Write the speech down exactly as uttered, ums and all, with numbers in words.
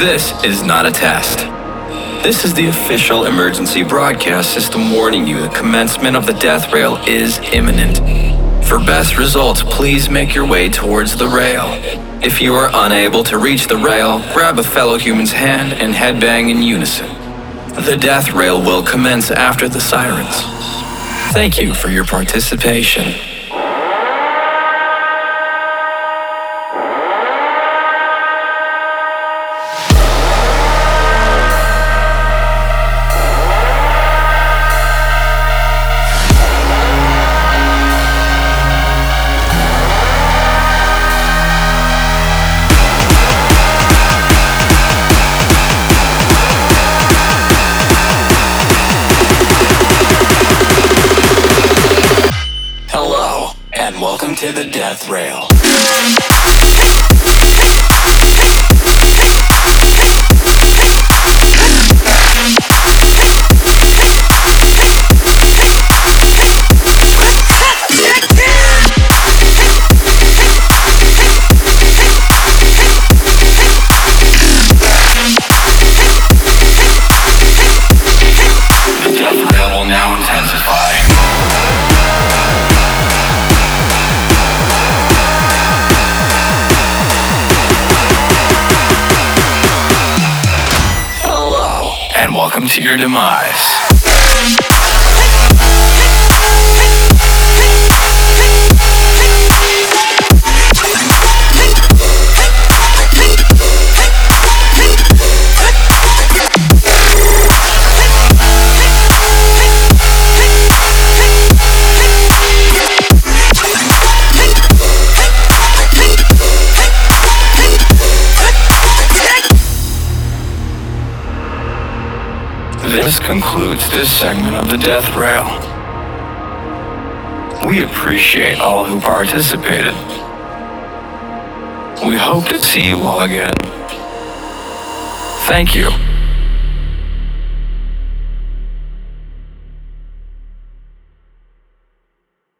This is not a test. This is the official emergency broadcast system warning you the commencement of the death rail is imminent. For best results, please make your way towards the rail. If you are unable to reach the rail, grab a fellow human's hand and headbang in unison. The death rail will commence after the sirens. Thank you for your participation. Welcome to the death rail. The death rail will now intensify. And welcome to your demise. This concludes this segment of the death rail. We appreciate all who participated. We hope to see you all again. Thank you.